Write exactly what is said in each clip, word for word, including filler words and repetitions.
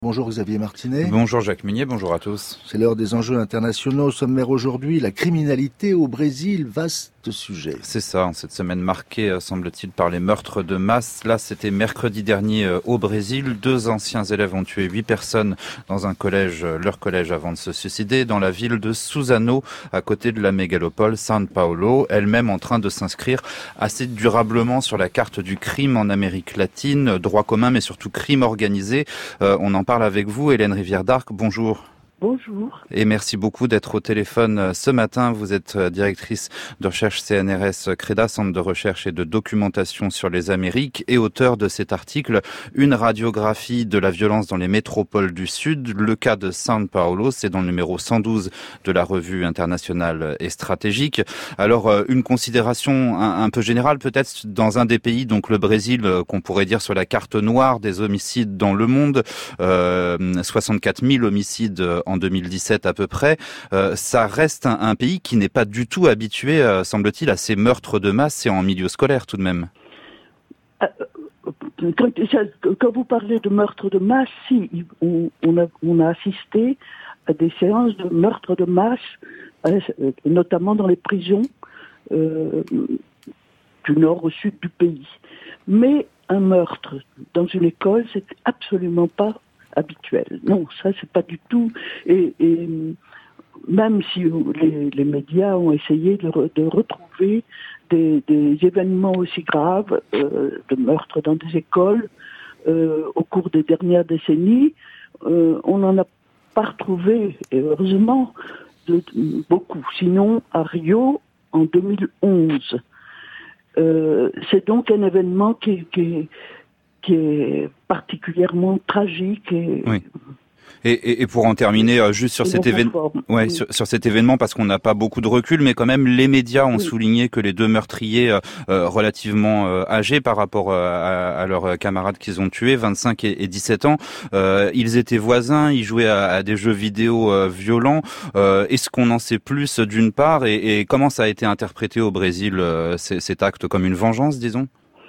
Bonjour Xavier Martinet. Bonjour Jacques Munier, bonjour à tous. C'est l'heure des enjeux internationaux. Au sommaire aujourd'hui, la criminalité au Brésil, vaste sujet. C'est ça, cette semaine marquée, semble-t-il, par les meurtres de masse. Là, c'était mercredi dernier au Brésil. Deux anciens élèves ont tué huit personnes dans un collège, leur collège, avant de se suicider, dans la ville de Suzano, à côté de la mégalopole São Paulo, elle-même en train de s'inscrire assez durablement sur la carte du crime en Amérique latine, droit commun, mais surtout crime organisé. Euh, on en parle avec vous, Hélène Rivière-d'Arc. Bonjour. Bonjour. Et merci beaucoup d'être au téléphone ce matin. Vous êtes directrice de recherche C N R S CREDA, Centre de recherche et de documentation sur les Amériques, et auteur de cet article, une radiographie de la violence dans les métropoles du Sud. Le cas de São Paulo, c'est dans le numéro cent douze de la revue internationale et stratégique. Alors, une considération un, un peu générale peut-être dans un des pays, donc le Brésil, qu'on pourrait dire sur la carte noire des homicides dans le monde, euh, soixante-quatre mille homicides en deux mille dix-sept à peu près, euh, ça reste un, un pays qui n'est pas du tout habitué, euh, semble-t-il, à ces meurtres de masse et en milieu scolaire tout de même. Euh, quand, quand vous parlez de meurtres de masse, si, on, on, a, on a assisté à des séances de meurtres de masse, euh, notamment dans les prisons euh, du nord au sud du pays. Mais un meurtre dans une école, c'est absolument pas habituel. Non, ça c'est pas du tout. Et, et même si les, les médias ont essayé de, re, de retrouver des, des événements aussi graves, euh, de meurtres dans des écoles euh, au cours des dernières décennies, euh, on n'en a pas retrouvé, et heureusement, de, de, beaucoup. Sinon, à Rio, en deux mille onze. Euh, c'est donc un événement qui, qui qui est particulièrement tragique et... Oui. Et, et, et pour en terminer, euh, juste sur cet événement, ouais, oui. sur, sur cet événement, parce qu'on n'a pas beaucoup de recul, mais quand même, les médias ont oui. souligné que les deux meurtriers euh, euh, relativement euh, âgés par rapport euh, à, à leurs camarades qu'ils ont tués, vingt-cinq et, et dix-sept ans, euh, ils étaient voisins, ils jouaient à, à des jeux vidéo euh, violents. Euh, est-ce qu'on en sait plus d'une part, et, et comment ça a été interprété au Brésil, euh, cet acte, comme une vengeance, disons?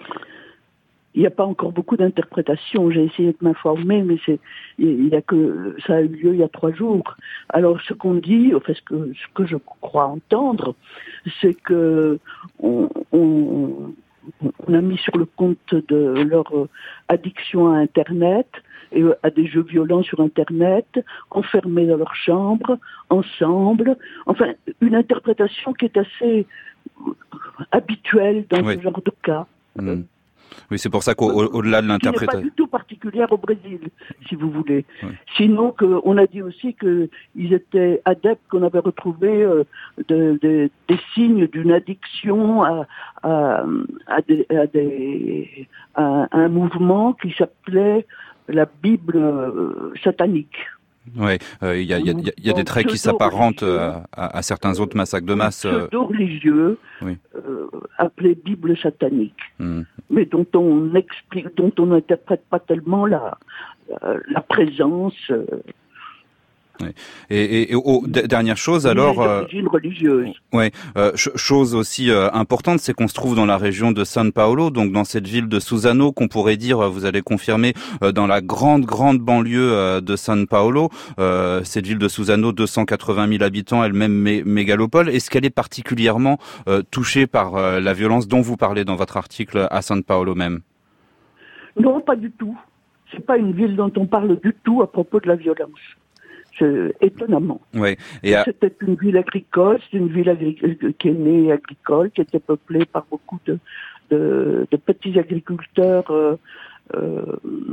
Il n'y a pas encore beaucoup d'interprétations. J'ai essayé de m'informer, mais c'est, il y a que, ça a eu lieu il y a trois jours. Alors, ce qu'on dit, enfin, ce que, ce que je crois entendre, c'est que on, on, on a mis sur le compte de leur addiction à Internet et à des jeux violents sur Internet, enfermés dans leur chambre, ensemble. Enfin, une interprétation qui est assez habituelle dans oui. ce genre de cas. Mmh. Oui, c'est pour ça qu'au-delà de l'interprétation... Qui n'est pas du tout particulière au Brésil, si vous voulez. Oui. Sinon, que, on a dit aussi qu'ils étaient adeptes, qu'on avait retrouvé euh, de, de, des signes d'une addiction à, à, à, des, à, des, à un mouvement qui s'appelait la Bible euh, satanique. Oui, il euh, y, a, y, a, y a des traits qui s'apparentent à, à, à certains autres massacres de masse. Pseudo-religieux, oui. euh, appelés Bible satanique, mmh. mais dont on explique, dont on n'interprète pas tellement la, la, la présence. Euh, Oui. Et, et, et oh, d- dernière chose alors, euh, religieuse. Ouais, euh, ch- chose aussi euh, importante, c'est qu'on se trouve dans la région de São Paulo, donc dans cette ville de Suzano, qu'on pourrait dire, vous allez confirmer, euh, dans la grande grande banlieue euh, de São Paulo. Euh, cette ville de Suzano, deux cent quatre-vingt mille habitants, elle-même mé- mégalopole. Est-ce qu'elle est particulièrement euh, touchée par euh, la violence dont vous parlez dans votre article à São Paulo même? Non, pas du tout. C'est pas une ville dont on parle du tout à propos de la violence. C'est étonnamment. Oui. Et à... C'était une ville agricole, c'est une ville agri- qui est née agricole, qui était peuplée par beaucoup de, de, de petits agriculteurs, euh, euh,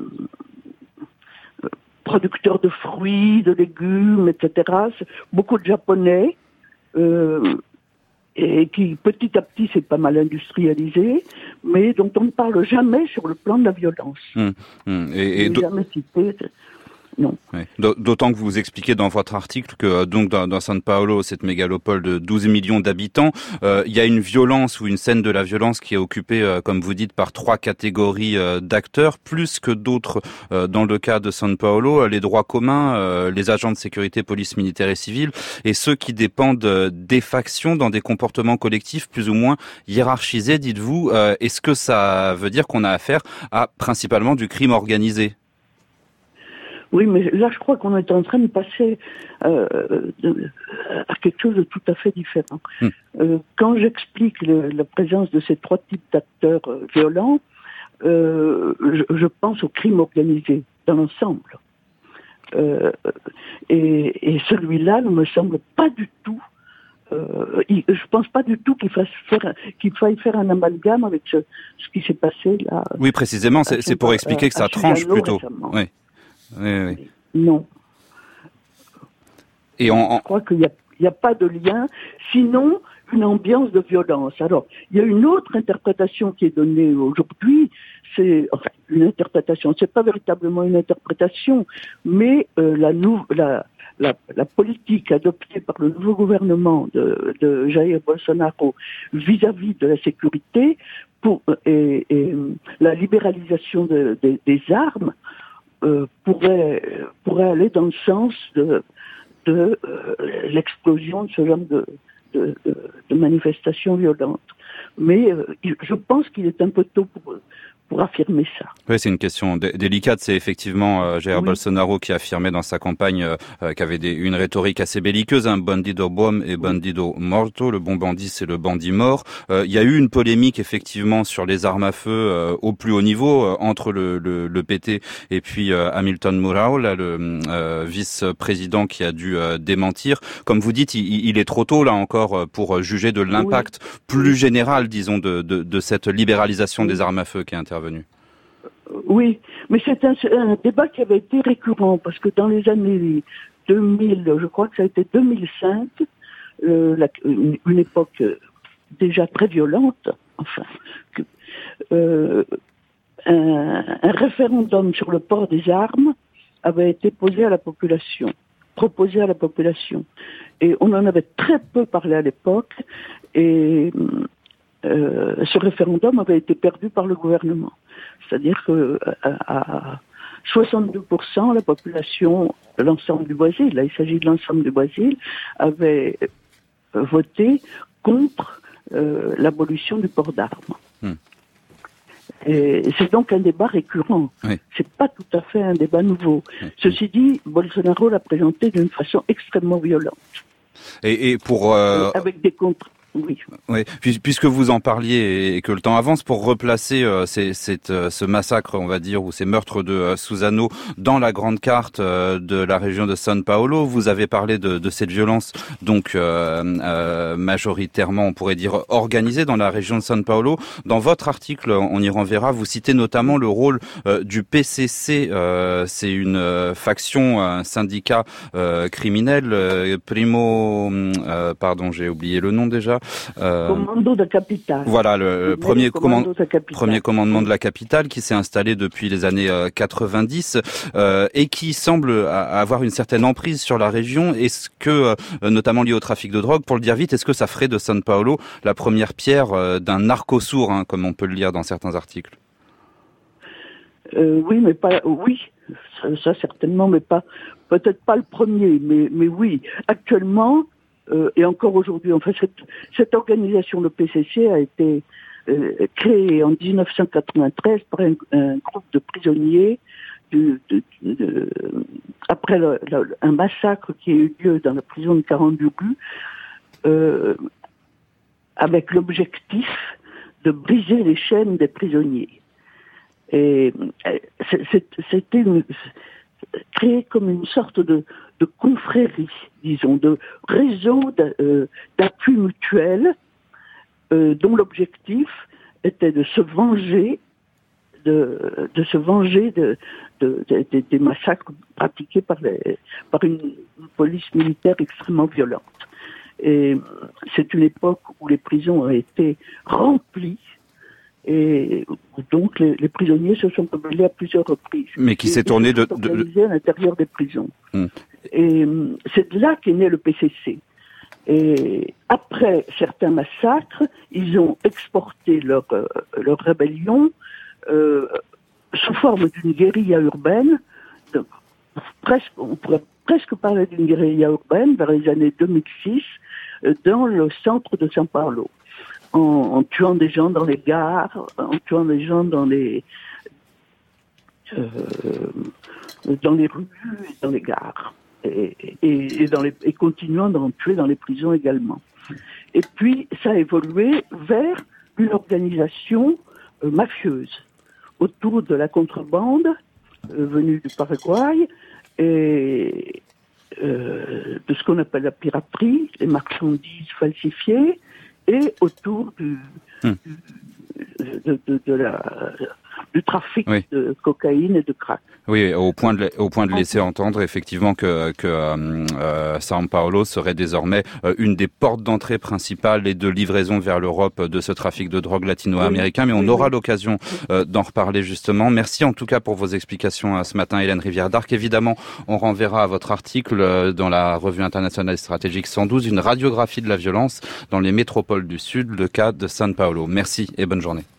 producteurs de fruits, de légumes, et cetera. C'est beaucoup de Japonais, euh, et qui petit à petit s'est pas mal industrialisé, mais dont on ne parle jamais sur le plan de la violence. Mmh, mmh. Et, et jamais cité. Non. Oui. D'autant que vous expliquez dans votre article que donc dans, dans São Paulo, cette mégalopole de douze millions d'habitants, euh, il y a une violence ou une scène de la violence qui est occupée, euh, comme vous dites, par trois catégories euh, d'acteurs, plus que d'autres euh, dans le cas de São Paulo, les droits communs, euh, les agents de sécurité, police, militaire et civile, et ceux qui dépendent euh, des factions dans des comportements collectifs plus ou moins hiérarchisés, dites-vous. Euh, est-ce que ça veut dire qu'on a affaire à principalement du crime organisé ? Oui, mais là, je crois qu'on est en train de passer euh, de, à quelque chose de tout à fait différent. Mmh. Euh, quand j'explique le, la présence de ces trois types d'acteurs euh, violents, euh, je, je pense au crime organisé dans l'ensemble. Euh, et, et celui-là ne me semble pas du tout. Euh, il, je pense pas du tout qu'il fasse faire, qu'il faille faire un amalgame avec ce, ce qui s'est passé là. Oui, précisément, c'est, c'est pour expliquer que ça tranche plutôt. Oui. Oui, oui. Non. Et on, on... Je crois qu'il n'y a, il y a pas de lien, sinon une ambiance de violence. Alors, il y a une autre interprétation qui est donnée aujourd'hui, c'est enfin une interprétation, c'est pas véritablement une interprétation, mais euh, la, nou- la, la, la politique adoptée par le nouveau gouvernement de, de Jair Bolsonaro vis-à-vis de la sécurité pour, et, et la libéralisation de, de, des armes euh, pourrait, pourrait aller dans le sens de, de euh, l'explosion de ce genre de De, de, de manifestations violentes. Mais euh, je pense qu'il est un peu tôt pour, pour affirmer ça. Oui, c'est une question d- délicate. C'est effectivement euh, Jair oui. Bolsonaro qui affirmait dans sa campagne euh, qu'avait des, une rhétorique assez belliqueuse, un hein, bandido bom et bandido morto. Le bon bandit, c'est le bandit mort. Euh, il y a eu une polémique effectivement sur les armes à feu euh, au plus haut niveau euh, entre le, le, le P T et puis euh, Hamilton Mourão, là, le euh, vice-président qui a dû euh, démentir. Comme vous dites, il, il est trop tôt là encore pour juger de l'impact oui. plus général, disons, de, de, de cette libéralisation oui. des armes à feu qui est intervenue. Oui, mais c'est un, un débat qui avait été récurrent parce que dans les années deux mille, je crois que ça a été deux mille cinq, euh, la, une, une époque déjà très violente, enfin, que, euh, un, un référendum sur le port des armes avait été posé à la population, proposé à la population. Et on en avait très peu parlé à l'époque et euh, ce référendum avait été perdu par le gouvernement. C'est-à-dire que à, à soixante-deux pour cent, la population, l'ensemble du Brésil, là il s'agit de l'ensemble du Brésil, avait voté contre euh, l'abolition du port d'armes. Hmm. Et c'est donc un débat récurrent. Oui. C'est pas tout à fait un débat nouveau. Oui. Ceci dit, Bolsonaro l'a présenté d'une façon extrêmement violente. Et, et pour euh... avec des contre. Oui. Oui, puisque vous en parliez et que le temps avance, pour replacer euh, ces, cette, euh, ce massacre, on va dire, ou ces meurtres de euh, Suzano dans la grande carte euh, de la région de São Paulo, vous avez parlé de, de cette violence, donc euh, euh, majoritairement, on pourrait dire, organisée dans la région de São Paulo. Dans votre article, on y renverra, vous citez notamment le rôle euh, du P C C, euh, c'est une euh, faction, un syndicat euh, criminel, euh, Primo, euh, pardon, j'ai oublié le nom déjà, Euh, commando de capitale. Voilà, le, le premier, command... premier commandement de la capitale qui s'est installé depuis les années euh, quatre-vingt-dix euh, et qui semble avoir une certaine emprise sur la région. Est-ce que, euh, notamment lié au trafic de drogue, pour le dire vite, est-ce que ça ferait de São Paulo la première pierre euh, d'un narcosour, hein, comme on peut le lire dans certains articles? euh, Oui, mais pas... Oui, ça, ça certainement, mais pas... Peut-être pas le premier, mais, mais oui. Actuellement... Euh, et encore aujourd'hui, enfin, cette, cette organisation, le P C C, a été euh, créée en dix-neuf cent quatre-vingt-treize par un, un groupe de prisonniers de, de, de, après le, le, un massacre qui a eu lieu dans la prison de Carandiru, euh, avec l'objectif de briser les chaînes des prisonniers. Et c'était une, créé comme une sorte de, de confrérie, disons, de réseau d'appui mutuel euh, dont l'objectif était de se venger, de, de se venger de, de, de, de, des massacres pratiqués par, les, par une, une police militaire extrêmement violente. Et c'est une époque où les prisons ont été remplies. Et donc les, les prisonniers se sont rebellés à plusieurs reprises. Mais qui s'est tourné de, de... à l'intérieur des prisons. Hum. Et c'est de là qu'est né le P C C. Et après certains massacres, ils ont exporté leur euh, leur rébellion euh, sous forme d'une guérilla urbaine. De, presque, on pourrait presque parler d'une guérilla urbaine vers les années deux mille six euh, dans le centre de São Paulo. En, en tuant des gens dans les gares, en tuant des gens dans les euh, dans les rues et dans les gares. Et, et, et, dans les, et continuant d'en tuer dans les prisons également. Et puis, ça a évolué vers une organisation euh, mafieuse autour de la contrebande euh, venue du Paraguay et euh, de ce qu'on appelle la piraterie, les marchandises falsifiées, et autour du, hum. du, de, de, de la, du trafic oui. de cocaïne et de crack. Oui, au point de, au point de laisser entendre effectivement que, que euh, São Paulo serait désormais euh, une des portes d'entrée principales et de livraison vers l'Europe de ce trafic de drogue latino-américain. Mais on oui, aura oui. l'occasion euh, d'en reparler justement. Merci en tout cas pour vos explications euh, ce matin, Hélène Rivière-d'Arc. Évidemment, on renverra à votre article euh, dans la Revue internationale stratégique cent douze, une radiographie de la violence dans les métropoles du Sud, le cas de São Paulo. Merci et bonne journée.